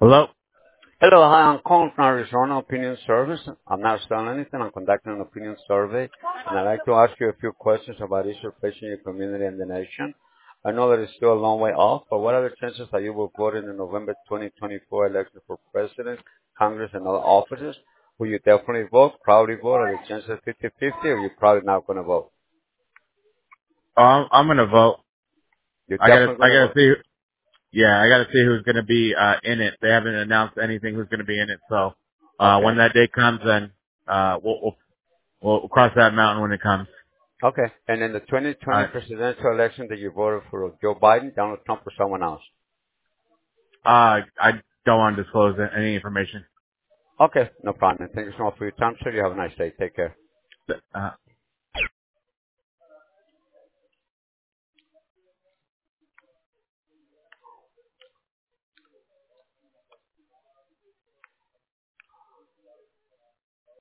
Hello? Hello, hi, I'm calling from Arizona Opinion Service. I'm not selling anything. I'm conducting an opinion survey, and I'd like to ask you a few questions about issues facing your community and the nation. I know that it's still a long way off, but what are the chances that you will vote in the November 2024 election for president, Congress, and other offices? Will you definitely vote, probably vote, or the chances 50-50, or you're probably not going to vote? I'm gonna vote. You're I gotta, definitely I going to gotta vote. see, yeah, I gotta see who's gonna be, in it. They haven't announced anything who's gonna be in it, so, when Okay. that day comes, then, we'll cross that mountain when it comes. Okay. And in the 2020 Alright. presidential election, that you voted for Joe Biden, Donald Trump, or someone else? I don't want to disclose any information. Okay, no problem. Thank you so much for your time, sir. You have a nice day. Take care. Uh,